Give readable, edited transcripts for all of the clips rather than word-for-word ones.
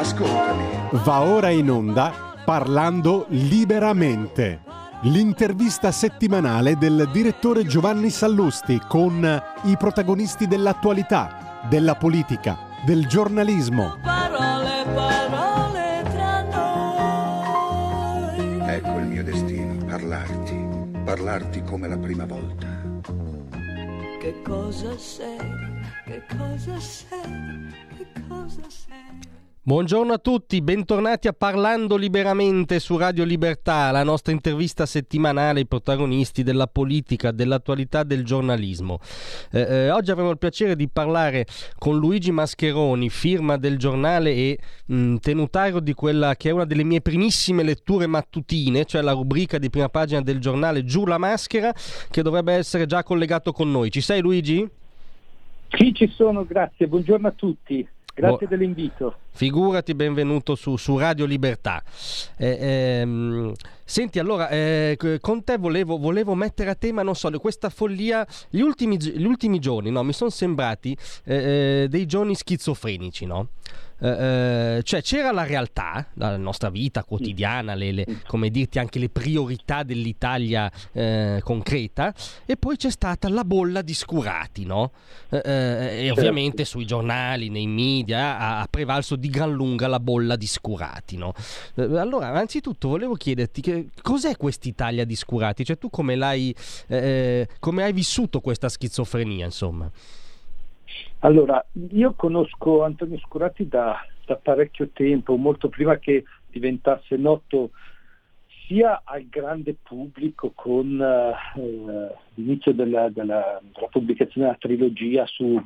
Ascoltami. Va ora in onda Parlando Liberamente, l'intervista settimanale del direttore Giovanni Sallusti con i protagonisti dell'attualità, della politica, del giornalismo. Parole tra noi. Ecco il mio destino, parlarti come la prima volta. Che cosa sei? Che cosa sei? Che cosa sei? Buongiorno a tutti, bentornati a Parlando Liberamente su Radio Libertà, la nostra intervista settimanale ai protagonisti della politica, dell'attualità, del giornalismo. Oggi avremo il piacere di parlare con Luigi Mascheroni, firma del giornale e tenutario di quella che è una delle mie primissime letture mattutine, cioè la rubrica di prima pagina del giornale Giù la maschera, che dovrebbe essere già collegato con noi. Ci sei, Luigi? Sì, ci sono, grazie. Buongiorno a tutti. Grazie dell'invito. Figurati, benvenuto su Radio Libertà. Senti, allora, con te volevo mettere a tema, non so, questa follia, gli ultimi giorni, no? Mi sono sembrati dei giorni schizofrenici, no? Cioè c'era la realtà, la nostra vita quotidiana, come dirti, anche le priorità dell'Italia concreta, e poi c'è stata la bolla di Scurati, no? E ovviamente sui giornali, nei media ha prevalso di gran lunga la bolla di Scurati, no? Allora, anzitutto volevo chiederti cos'è quest'Italia di Scurati? Cioè tu come hai vissuto questa schizofrenia, insomma? Allora, io conosco Antonio Scurati da parecchio tempo, molto prima che diventasse noto sia al grande pubblico con l'inizio della pubblicazione della trilogia su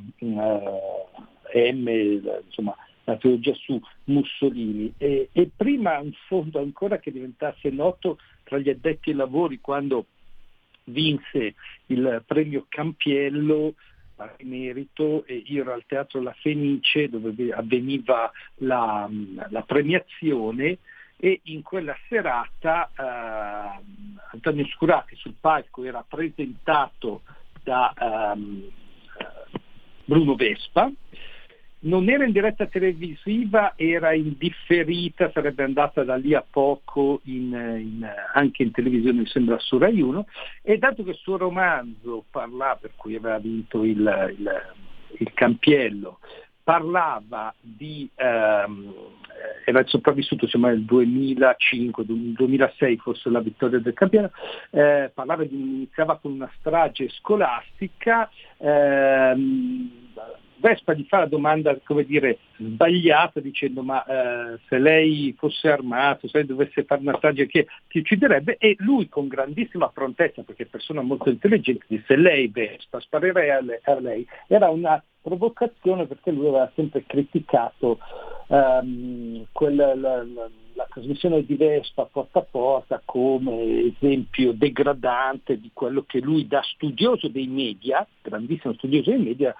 insomma, la trilogia su Mussolini e prima in fondo ancora che diventasse noto tra gli addetti ai lavori quando vinse il premio Campiello merito, e io ero al Teatro La Fenice dove avveniva la premiazione, e in quella serata Antonio Scurati sul palco era presentato da Bruno Vespa. Non era in diretta televisiva, era in differita, sarebbe andata da lì a poco anche in televisione, mi sembra su Rai 1, e dato che il suo romanzo parlava, per cui aveva vinto il Campiello, parlava era sopravvissuto insomma nel 2005, 2006 forse la vittoria del Campiello, iniziava con una strage scolastica, Vespa gli fa la domanda, come dire, sbagliata, dicendo ma se lei fosse armato, se lei dovesse fare una strage, chi ucciderebbe? E lui con grandissima prontezza, perché è persona molto intelligente, disse lei Vespa, sparerei a lei. Era una provocazione perché lui aveva sempre criticato la trasmissione di Vespa porta a porta come esempio degradante di quello che lui, da studioso dei media, grandissimo studioso dei media,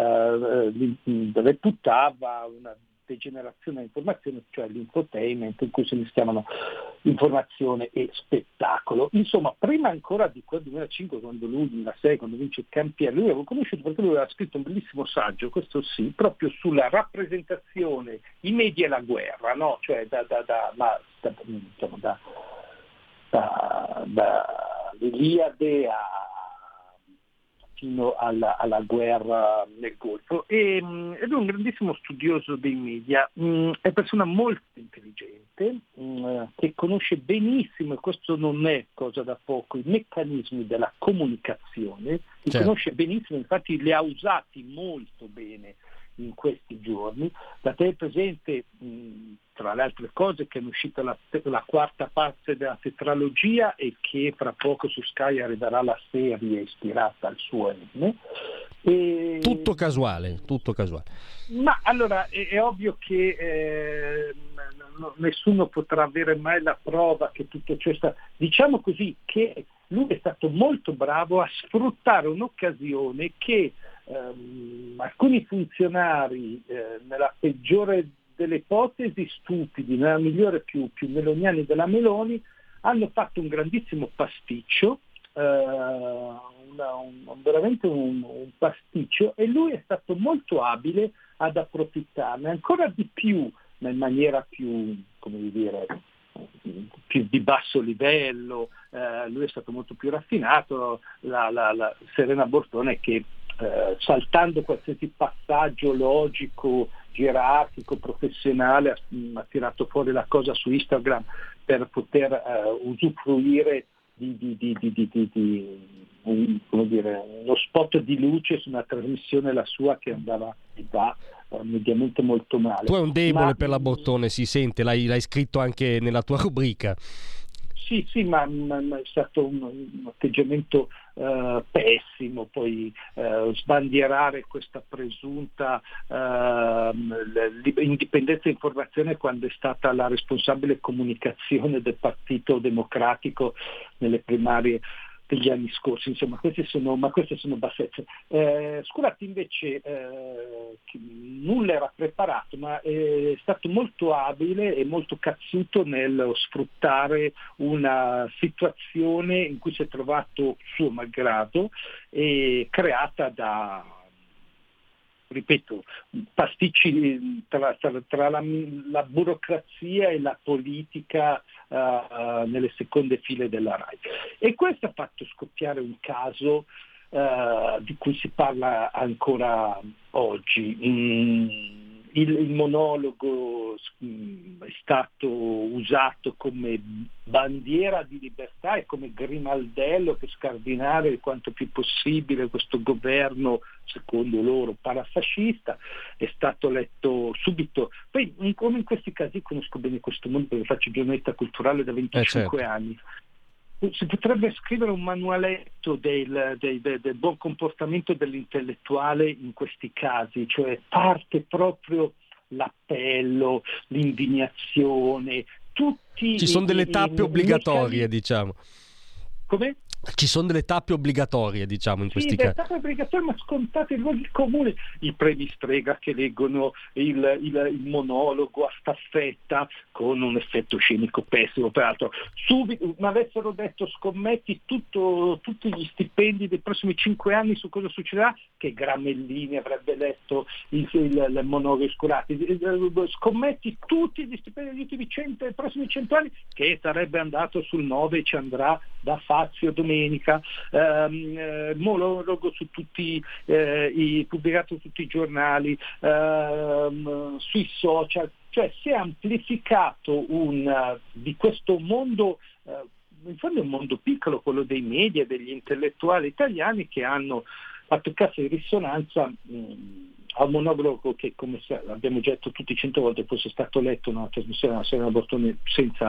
reputava una degenerazione dell'informazione, cioè l'infotainment, in cui si mischiavano informazione e spettacolo. Insomma, prima ancora di quel 2005, quando lui, 2006, quando vince il Campiello, lui avevo conosciuto perché lui aveva scritto un bellissimo saggio, questo sì, proprio sulla rappresentazione, i media e la guerra, no? Cioè dall'Iliade fino alla guerra nel Golfo, ed è un grandissimo studioso dei media, è una persona molto intelligente, che conosce benissimo, e questo non è cosa da poco, i meccanismi della comunicazione, li conosce benissimo, infatti li ha usati molto bene in questi giorni. Da te è presente, tra le altre cose, che è uscita la quarta parte della tetralogia e che fra poco su Sky arriverà la serie ispirata al suo enigma. Tutto casuale. Ma allora è ovvio che nessuno potrà avere mai la prova che tutto ciò diciamo così, che lui è stato molto bravo a sfruttare un'occasione che alcuni funzionari, nella peggiore delle ipotesi stupidi, nella migliore più meloniani della Meloni, hanno fatto un grandissimo pasticcio, veramente un pasticcio, e lui è stato molto abile ad approfittarne, ancora di più ma in maniera più, come dire, più di basso livello. Lui è stato molto più raffinato, la Serena Bortone che saltando qualsiasi passaggio logico, gerarchico, professionale, ha tirato fuori la cosa su Instagram per poter usufruire come dire, uno spot di luce su una trasmissione, la sua, che andava e va mediamente molto male. Tu hai un debole per la Bortone, si sente, l'hai scritto anche nella tua rubrica. Sì, ma è stato un atteggiamento pessimo, poi sbandierare questa presunta indipendenza di informazione quando è stata la responsabile comunicazione del Partito Democratico nelle primarie degli anni scorsi. Insomma, queste sono bassezze. Sculatti invece nulla era preparato, ma è stato molto abile e molto cazzuto nello sfruttare una situazione in cui si è trovato suo malgrado e creata da, ripeto, pasticci tra la burocrazia e la politica nelle seconde file della RAI. E questo ha fatto scoppiare un caso di cui si parla ancora oggi. Il monologo è stato usato come bandiera di libertà e come grimaldello per scardinare il quanto più possibile questo governo, secondo loro, parafascista. È stato letto subito. Poi, come in questi casi, conosco bene questo mondo perché faccio giornalista culturale da 25 anni. Si potrebbe scrivere un manualetto del buon comportamento dell'intellettuale in questi casi, cioè parte proprio l'appello, l'indignazione, tutti. Ci sono delle tappe obbligatorie, diciamo. Come? Ci sono delle tappe obbligatorie, diciamo, in questi casi. Sì, tappe obbligatorie, ma scontate in luoghi comuni. I premi strega che leggono il monologo a staffetta con un effetto scenico pessimo, peraltro. Subito, ma avessero detto scommetti tutti gli stipendi dei prossimi 5 anni su cosa succederà, che Gramellini avrebbe letto il monologo Sculatti. Scommetti tutti gli stipendi degli ultimi dei prossimi 100 anni, che sarebbe andato sul 9 e ci andrà da Fazio domenica. Monologo su tutti pubblicato su tutti i giornali, sui social, cioè si è amplificato di questo mondo, in fondo è un mondo piccolo, quello dei media, degli intellettuali italiani, che hanno fatto cassa di risonanza a un monologo che, come abbiamo già detto tutti 100 volte, fosse stato letto in una trasmissione della Serena Bortone senza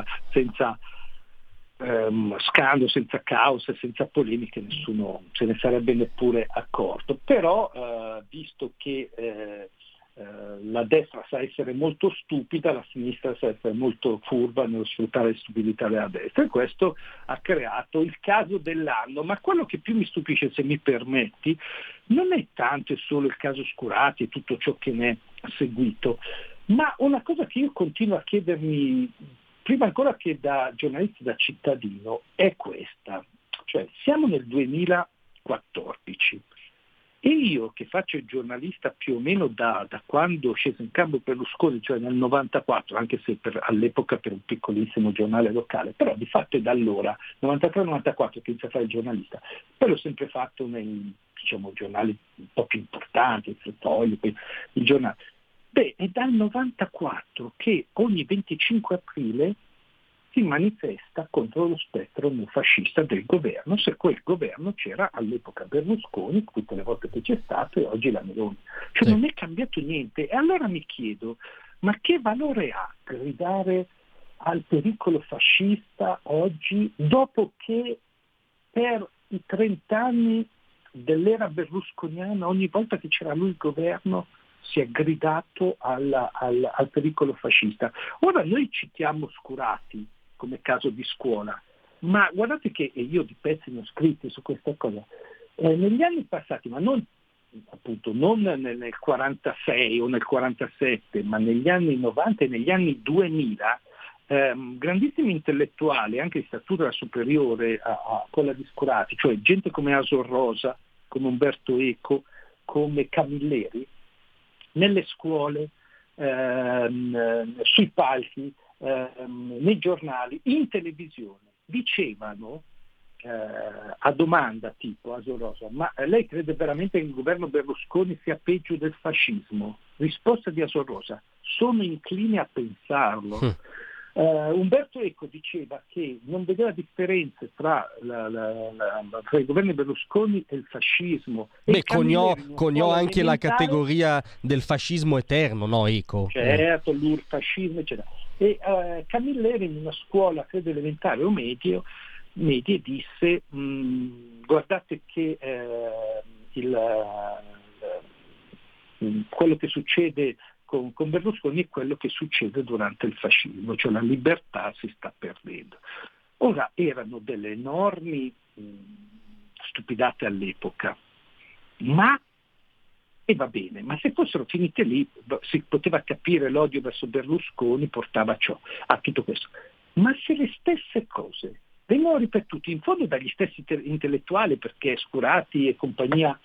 scandalo, senza caos, senza polemiche, nessuno se ne sarebbe neppure accorto. Però visto che la destra sa essere molto stupida, la sinistra sa essere molto furba nello sfruttare le stupidità della destra, e questo ha creato il caso dell'anno. Ma quello che più mi stupisce, se mi permetti, non è tanto e solo il caso Scurati e tutto ciò che ne è seguito, ma una cosa che io continuo a chiedermi prima ancora che da giornalista, da cittadino, è questa. Cioè, siamo nel 2014 e io, che faccio il giornalista più o meno da quando scese in campo Berlusconi, cioè nel 94, anche se all'epoca per un piccolissimo giornale locale, però di fatto è da allora, 93-94, che inizio a fare il giornalista. Poi l'ho sempre fatto nei, giornali un po' più importanti, il Foglio, il giornale. È dal 94 che ogni 25 aprile si manifesta contro lo spettro neofascista del governo, se quel governo c'era all'epoca Berlusconi, tutte le volte che c'è stato, e oggi la Meloni. Cioè sì. Non è cambiato niente. E allora mi chiedo, ma che valore ha gridare al pericolo fascista oggi, dopo che per i 30 anni dell'era berlusconiana, ogni volta che c'era lui il governo, si è gridato al pericolo fascista. Ora noi citiamo Scurati come caso di scuola, ma guardate che io di pezzi ne ho scritti su questa cosa. Negli anni passati, ma non nel 46 o nel 47, ma negli anni 90 e negli anni 2000, grandissimi intellettuali, anche di statura superiore a quella di Scurati, cioè gente come Asor Rosa, come Umberto Eco, come Camilleri, nelle scuole sui palchi, nei giornali, in televisione, dicevano a domanda tipo Aso Rosa: ma lei crede veramente che il governo Berlusconi sia peggio del fascismo? Risposta di Aso Rosa: sono incline a pensarlo. Umberto Eco diceva che non vedeva differenze tra i governi Berlusconi e il fascismo. Beh, coniò anche la categoria del fascismo eterno, no, Eco? Certo, l'urfascismo, eccetera. E Camilleri in una scuola, credo elementare o medie, disse: guardate che quello che succede con Berlusconi è quello che succede durante il fascismo, cioè la libertà si sta perdendo. Ora, erano delle enormi stupidate all'epoca, e va bene, ma se fossero finite lì si poteva capire l'odio verso Berlusconi portava a tutto questo. Ma se le stesse cose vengono ripetute in fondo dagli stessi intellettuali, perché Scurati e compagnia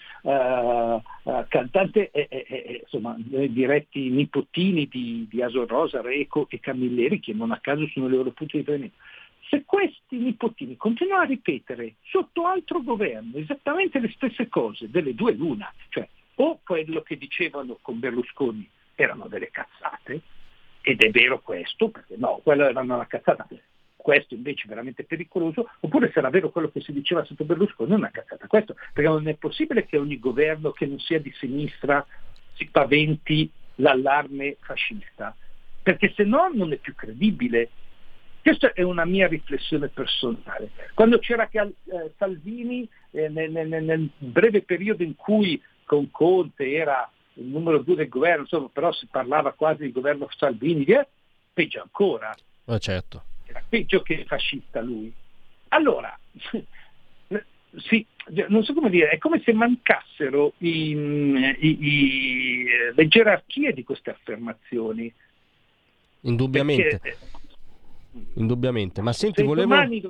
cantante, insomma, diretti nipotini di Aso Rosa, Reco e Camilleri, che non a caso sono i loro punti di riferimento. Se questi nipotini continuano a ripetere sotto altro governo esattamente le stesse cose, delle due l'una, cioè o quello che dicevano con Berlusconi erano delle cazzate, ed è vero questo, perché no, quello era una cazzata, questo invece è veramente pericoloso, oppure se era vero quello che si diceva sotto Berlusconi, non è una cazzata. Questo perché non è possibile che ogni governo che non sia di sinistra si paventi l'allarme fascista, perché se no non è più credibile. Questa è una mia riflessione personale. Quando c'era Salvini, nel breve periodo in cui con Conte era il numero 2 del governo, insomma, però si parlava quasi di governo Salvini, peggio ancora. Certo. Era peggio che fascista lui. Allora, sì, non so come dire, è come se mancassero le gerarchie di queste affermazioni. Indubbiamente. Perché, indubbiamente. Ma senti, se domani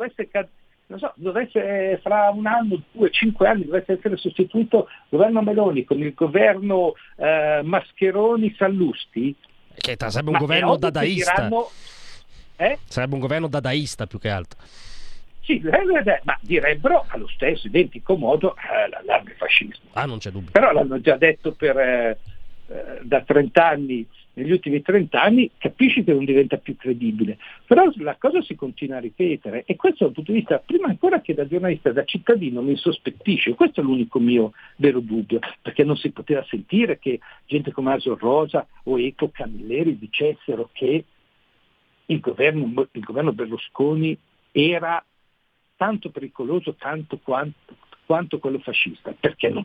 dovesse fra un anno, 2, 5 anni, dovesse essere sostituito il governo Meloni con il governo Mascheroni-Sallusti, che sarebbe un governo dadaista. Sarebbe un governo dadaista più che altro. Sì, ma direbbero allo stesso identico modo l'allarme fascismo. Non c'è dubbio. Però l'hanno già detto da 30 anni, negli ultimi 30 anni, capisci che non diventa più credibile. Però la cosa si continua a ripetere, e questo dal punto di vista, prima ancora che da giornalista, da cittadino, mi insospettisce. Questo è l'unico mio vero dubbio, perché non si poteva sentire che gente come Aso Rosa o Eco Camilleri dicessero che il governo Berlusconi era tanto pericoloso quanto quello fascista, perché non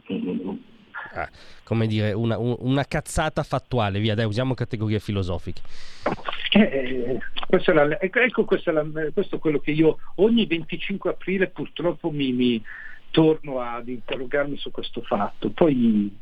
come dire, una cazzata fattuale, via, dai, usiamo categorie filosofiche. Questo è quello che io ogni 25 aprile purtroppo mi torno ad interrogarmi su questo fatto. Poi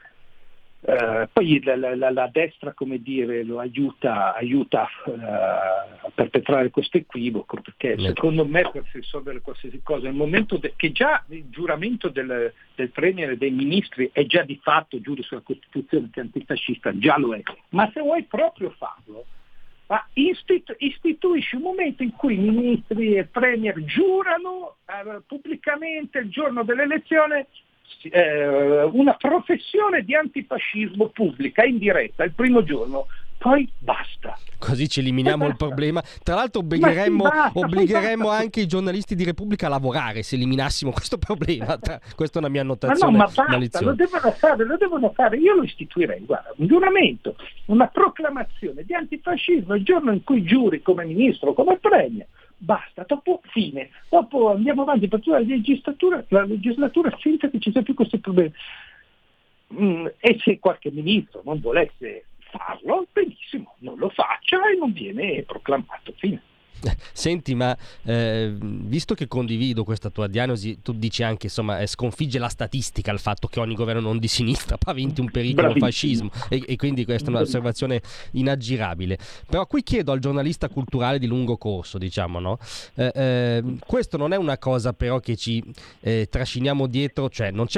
la destra, come dire, lo aiuta a perpetrare questo equivoco, perché secondo me per risolvere qualsiasi cosa, nel momento che già il giuramento del premier e dei ministri è già di fatto, giuri sulla Costituzione che è antifascista, già lo è, ma se vuoi proprio farlo, istituisci un momento in cui i ministri e il premier giurano pubblicamente il giorno dell'elezione una professione di antifascismo pubblica in diretta il primo giorno, poi basta. Così ci eliminiamo il problema. Tra l'altro obbligheremmo anche i giornalisti di Repubblica a lavorare se eliminassimo questo problema. Questa è una mia annotazione. Ma basta, lo devono fare. Io lo istituirei, guarda, un giuramento, una proclamazione di antifascismo il giorno in cui giuri come ministro, come premier. Basta, dopo fine, dopo andiamo avanti per tutta la legislatura senza che ci sia più questi problemi. E se qualche ministro non volesse farlo, benissimo, non lo faccia e non viene proclamato, fine. Senti, ma visto che condivido questa tua diagnosi, tu dici anche, insomma, sconfigge la statistica il fatto che ogni governo non di sinistra paventi un pericolo fascismo, e quindi questa è un'osservazione inaggirabile. Però qui chiedo al giornalista culturale di lungo corso, diciamo, no? Questo non è una cosa però che ci trasciniamo dietro, cioè non c'è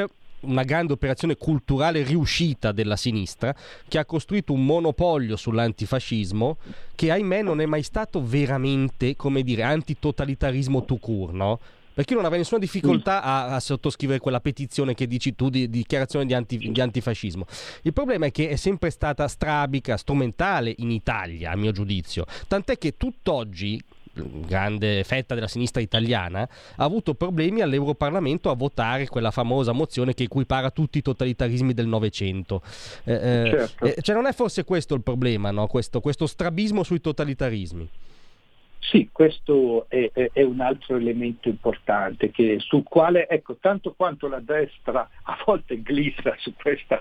una grande operazione culturale riuscita della sinistra, che ha costruito un monopolio sull'antifascismo che, ahimè, non è mai stato veramente, come dire, antitotalitarismo tout court, no? Perché io non avrei nessuna difficoltà a sottoscrivere quella petizione che dici tu di dichiarazione di antifascismo. Il problema è che è sempre stata strabica, strumentale in Italia, a mio giudizio. Tant'è che tutt'oggi grande fetta della sinistra italiana ha avuto problemi all'Europarlamento a votare quella famosa mozione che equipara tutti i totalitarismi del Novecento. Certo. Cioè non è forse questo il problema, no? Questo strabismo sui totalitarismi? Sì, questo è un altro elemento importante sul quale, ecco, tanto quanto la destra a volte glissa su questa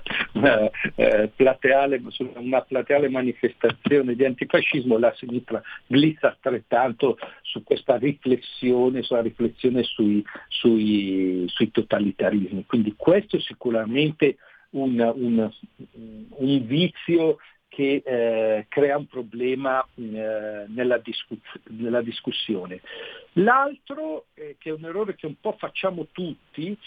su una plateale manifestazione di antifascismo, la sinistra glissa altrettanto su questa riflessione, sulla riflessione sui totalitarismi. Quindi questo è sicuramente un vizio che crea un problema nella discussione. L'altro, che è un errore che un po' facciamo tutti,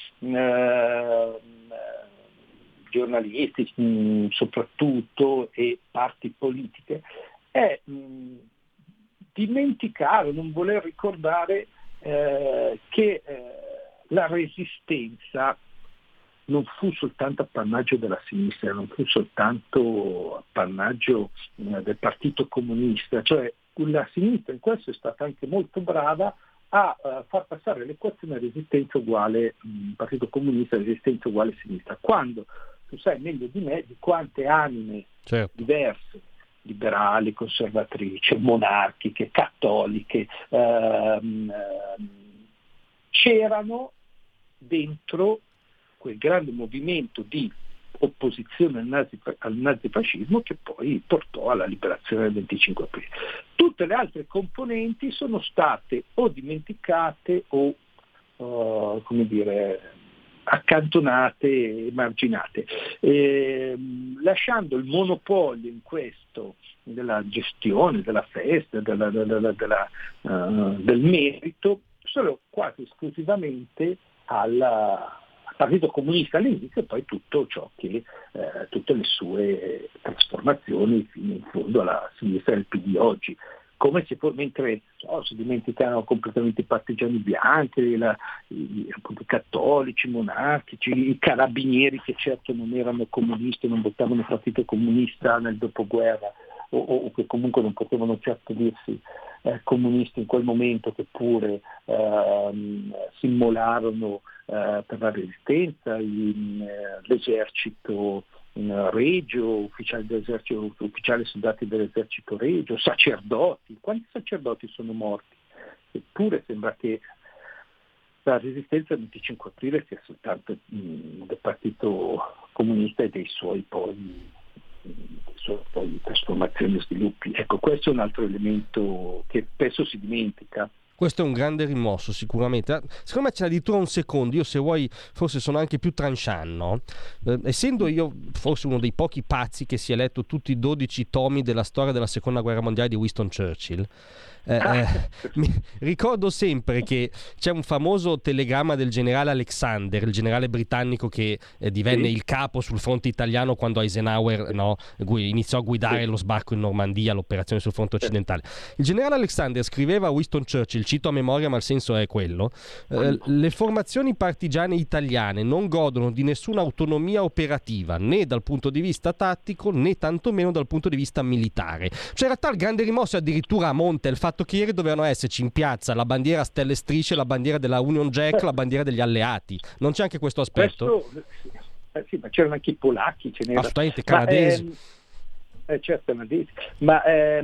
giornalisti soprattutto e parti politiche, è dimenticare, non voler ricordare che la resistenza non fu soltanto appannaggio della sinistra, non fu soltanto appannaggio del Partito Comunista, cioè la sinistra in questo è stata anche molto brava a far passare l'equazione resistenza uguale Partito Comunista, resistenza uguale sinistra, quando tu sai meglio di me di quante anime diverse, liberali, conservatrici, monarchiche, cattoliche, c'erano dentro quel grande movimento di opposizione al nazifascismo che poi portò alla liberazione del 25 aprile. Tutte le altre componenti sono state o dimenticate o accantonate, emarginate, lasciando il monopolio in questo della gestione, della festa, del merito solo quasi esclusivamente al Partito Comunista all'inizio e poi tutto ciò che tutte le sue trasformazioni fino in fondo alla sinistra del PD oggi. Come se mentre si dimenticano completamente i partigiani bianchi, i cattolici, i monarchici, i carabinieri che certo non erano comunisti, non votavano il Partito Comunista nel dopoguerra o che comunque non potevano certo dirsi comunisti in quel momento, che pure si immolarono per la resistenza, l'esercito regio, ufficiali soldati dell'esercito regio, sacerdoti. Quanti sacerdoti sono morti? Eppure sembra che la resistenza del 25 aprile sia soltanto del Partito Comunista e dei suoi poi trasformazioni e sviluppi. Ecco, questo è un altro elemento che spesso si dimentica. Questo è un grande rimosso sicuramente. Secondo me c'è addirittura un secondo, io se vuoi forse sono anche più tranchant, no? Essendo io forse uno dei pochi pazzi che si è letto tutti i 12 tomi della storia della seconda guerra mondiale di Winston Churchill, mi ricordo sempre che c'è un famoso telegramma del generale Alexander, il generale britannico che divenne il capo sul fronte italiano quando Eisenhower iniziò a guidare lo sbarco in Normandia, l'operazione sul fronte occidentale. Il generale Alexander scriveva a Winston Churchill, cito a memoria ma il senso è quello: le formazioni partigiane italiane non godono di nessuna autonomia operativa, né dal punto di vista tattico né tantomeno dal punto di vista militare. Cioè in realtà il grande rimosso è addirittura a monte il fatto che ieri dovevano esserci in piazza la bandiera a stelle e strisce, la bandiera della Union Jack, la bandiera degli alleati. Non c'è anche questo aspetto? Sì, ma c'erano anche i polacchi, ce n'era. Assolutamente, canadesi. Certo, canadesi. Ma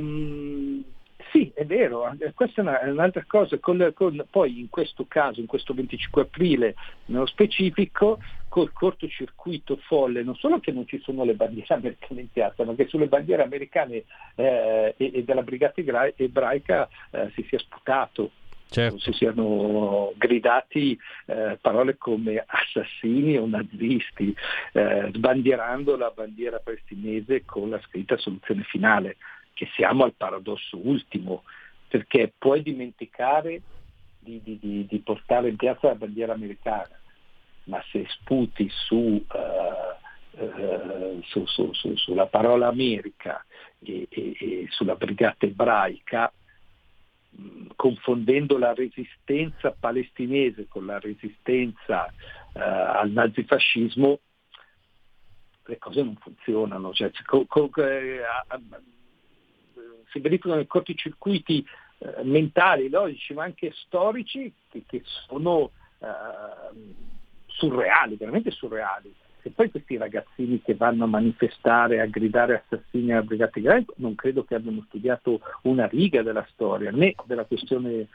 sì, è vero, questa è un'altra cosa, poi in questo caso, in questo 25 aprile nello specifico, col cortocircuito folle, non solo che non ci sono le bandiere americane in piazza, ma che sulle bandiere americane e della brigata ebraica si sia sputato. Certo. Si siano gridati parole come assassini o nazisti, sbandierando la bandiera palestinese con la scritta soluzione finale, che siamo al paradosso ultimo, perché puoi dimenticare di portare in piazza la bandiera americana, ma se sputi sulla parola America e sulla brigata ebraica, confondendo la resistenza palestinese con la resistenza al nazifascismo, le cose non funzionano, cioè, si verificano i corticircuiti mentali, logici, ma anche storici che sono surreali, veramente surreali. E poi questi ragazzini che vanno a manifestare, a gridare assassini alla brigata ebraica, non credo che abbiano studiato una riga della storia, né della questione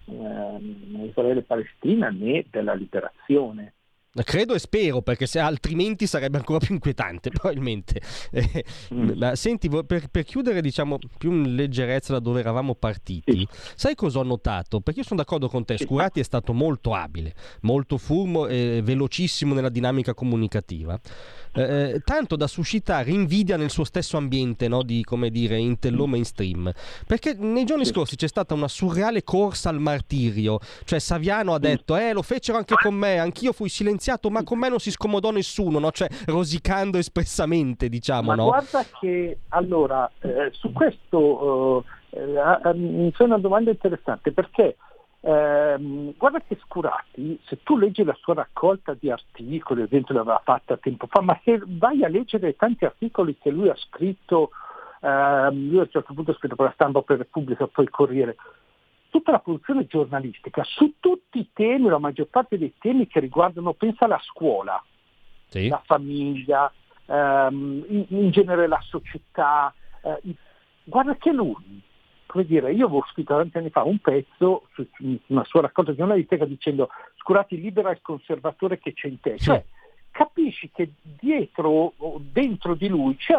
Israele-Palestina, né della liberazione. Credo e spero, perché se altrimenti sarebbe ancora più inquietante, probabilmente. Ma senti, per chiudere, diciamo, più in leggerezza da dove eravamo partiti, sai cosa ho notato? Perché io sono d'accordo con te, Scurati è stato molto abile, molto furbo e velocissimo nella dinamica comunicativa, tanto da suscitare invidia nel suo stesso ambiente, no? Di, come dire, intello mainstream, perché nei giorni scorsi c'è stata una surreale corsa al martirio, cioè Saviano ha detto lo fecero anche con me, anch'io fui silenziato, ma con me non si scomodò nessuno, no? Cioè rosicando espressamente, diciamo. Ma no? Guarda che allora su questo mi fa una domanda interessante, perché guarda che Scurati, se tu leggi la sua raccolta di articoli, ad esempio l'aveva fatta tempo fa, ma se vai a leggere tanti articoli che lui ha scritto, lui a un certo punto ha scritto per la Stampa, per Repubblica, poi il Corriere, tutta la produzione giornalistica su tutti i temi, la maggior parte dei temi che riguardano, pensa alla scuola, sì, la famiglia, in genere la società, guarda che lui, come dire, io avevo scritto tanti anni fa un pezzo su una sua raccolta giornalistica dicendo Scurati libera il conservatore che c'è in te, cioè capisci che dietro o dentro di lui c'è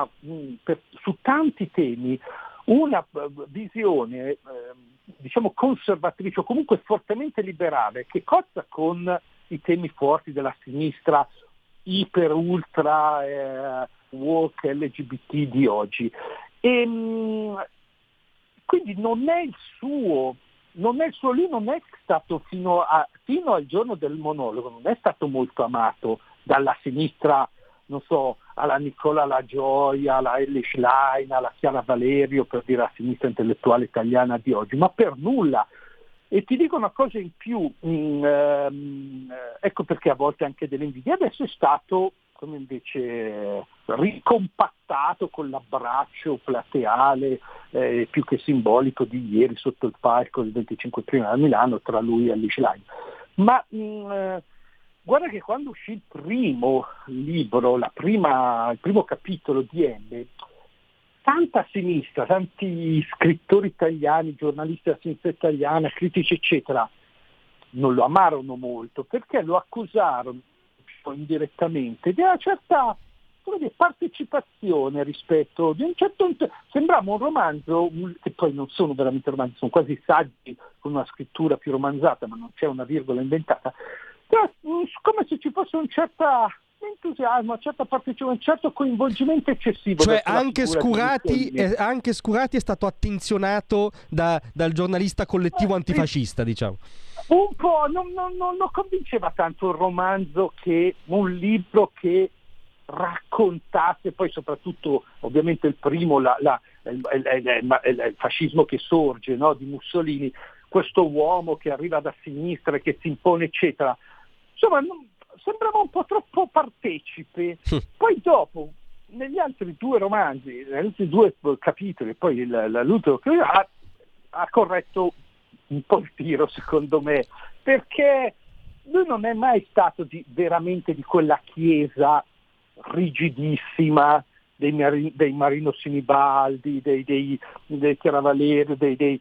su tanti temi una visione diciamo conservatrice o comunque fortemente liberale, che cozza con i temi forti della sinistra iper ultra woke LGBT di oggi. E quindi non è il suo, lui non è stato fino al giorno del monologo, non è stato molto amato dalla sinistra, non so, alla Nicola La Gioia, alla Ellie Schlein, alla Chiara Valerio, per dire la sinistra intellettuale italiana di oggi, ma per nulla. E ti dico una cosa in più, ecco perché a volte anche dell'invidia, adesso è stato come invece ricompattato con l'abbraccio plateale più che simbolico di ieri sotto il palco del 25 aprile a Milano tra lui e Ellie Schlein. Ma guarda che quando uscì il primo libro, il primo capitolo di M, tanta sinistra, tanti scrittori italiani, giornalisti della sinistra italiana, critici eccetera, non lo amarono molto perché lo accusarono indirettamente di una certa partecipazione rispetto di un certo, sembrava un romanzo che poi non sono veramente romanzi, sono quasi saggi con una scrittura più romanzata, ma non c'è una virgola inventata, come se ci fosse un certo entusiasmo, una certa partecipazione, un certo coinvolgimento eccessivo. Cioè anche Scurati è stato attenzionato dal giornalista collettivo antifascista, diciamo. Un po', non lo convinceva tanto un romanzo che un libro che raccontasse, poi soprattutto ovviamente il primo, il fascismo che sorge, no, di Mussolini, questo uomo che arriva da sinistra e che si impone eccetera, insomma sembrava un po' troppo partecipe. Poi dopo negli altri due romanzi, negli altri due capitoli, poi l'ultimo che ha corretto un po' il tiro secondo me, perché lui non è mai stato veramente di quella chiesa rigidissima dei Marino Sinibaldi, dei Chiara Valerio,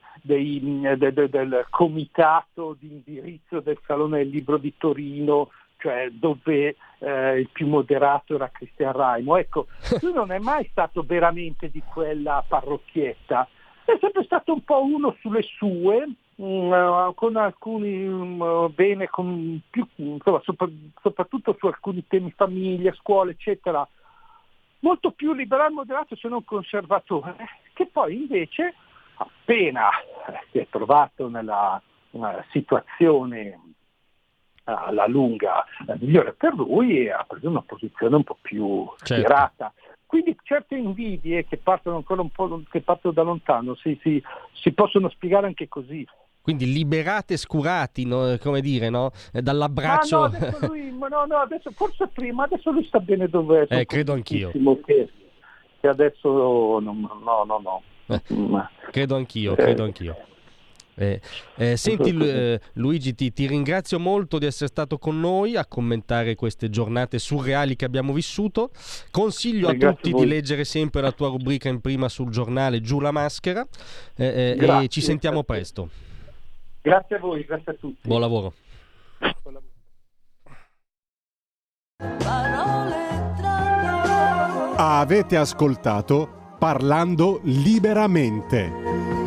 del comitato di indirizzo del Salone del Libro di Torino, cioè dove il più moderato era Cristian Raimo. Ecco, lui non è mai stato veramente di quella parrocchietta, è sempre stato un po' uno sulle sue, con alcuni bene, con più, insomma, soprattutto su alcuni temi famiglia, scuola, eccetera, molto più liberale moderato se non conservatore, che poi invece appena si è trovato nella situazione alla lunga migliore per lui, e ha preso una posizione un po' più schierata. Quindi certe invidie che partono ancora un po', che partono da lontano, si possono spiegare anche così. Quindi liberate, scurati, no? Come dire, no? Dall'abbraccio. Adesso forse prima, adesso lui sta bene dove è. Credo anch'io. Che adesso no. Credo anch'io. Senti Luigi, ti ringrazio molto di essere stato con noi a commentare queste giornate surreali che abbiamo vissuto. Consiglio a tutti di leggere sempre la tua rubrica in prima sul giornale Giù la maschera, e ci sentiamo presto. Grazie a voi, grazie a tutti. Buon lavoro. Avete ascoltato Parlando Liberamente.